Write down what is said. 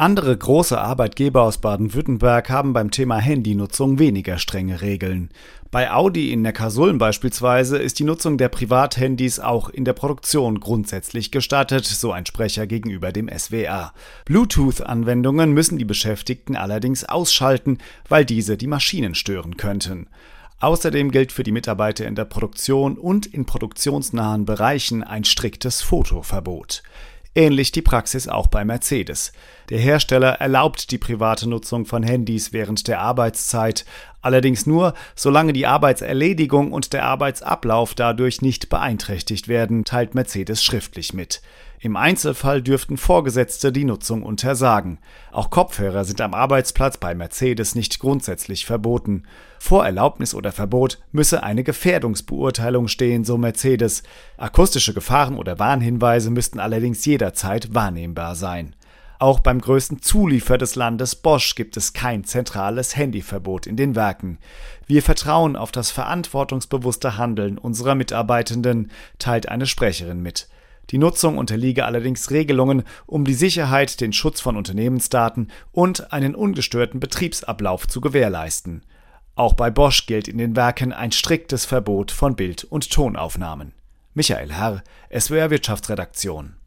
Andere große Arbeitgeber aus Baden-Württemberg haben beim Thema Handynutzung weniger strenge Regeln. Bei Audi in Neckarsulm beispielsweise ist die Nutzung der Privathandys auch in der Produktion grundsätzlich gestattet, so ein Sprecher gegenüber dem SWR. Bluetooth-Anwendungen müssen die Beschäftigten allerdings ausschalten, weil diese die Maschinen stören könnten. Außerdem gilt für die Mitarbeiter in der Produktion und in produktionsnahen Bereichen ein striktes Fotoverbot. Ähnlich die Praxis auch bei Mercedes. Der Hersteller erlaubt die private Nutzung von Handys während der Arbeitszeit, allerdings nur, solange die Arbeitserledigung und der Arbeitsablauf dadurch nicht beeinträchtigt werden, teilt Mercedes schriftlich mit. Im Einzelfall dürften Vorgesetzte die Nutzung untersagen. Auch Kopfhörer sind am Arbeitsplatz bei Mercedes nicht grundsätzlich verboten. Vor Erlaubnis oder Verbot müsse eine Gefährdungsbeurteilung stehen, so Mercedes. Akustische Gefahren oder Warnhinweise müssten allerdings jederzeit wahrnehmbar sein. Auch beim größten Zulieferer des Landes Bosch gibt es kein zentrales Handyverbot in den Werken. Wir vertrauen auf das verantwortungsbewusste Handeln unserer Mitarbeitenden, teilt eine Sprecherin mit. Die Nutzung unterliege allerdings Regelungen, um die Sicherheit, den Schutz von Unternehmensdaten und einen ungestörten Betriebsablauf zu gewährleisten. Auch bei Bosch gilt in den Werken ein striktes Verbot von Bild- und Tonaufnahmen. Michael Herr, SWR Wirtschaftsredaktion.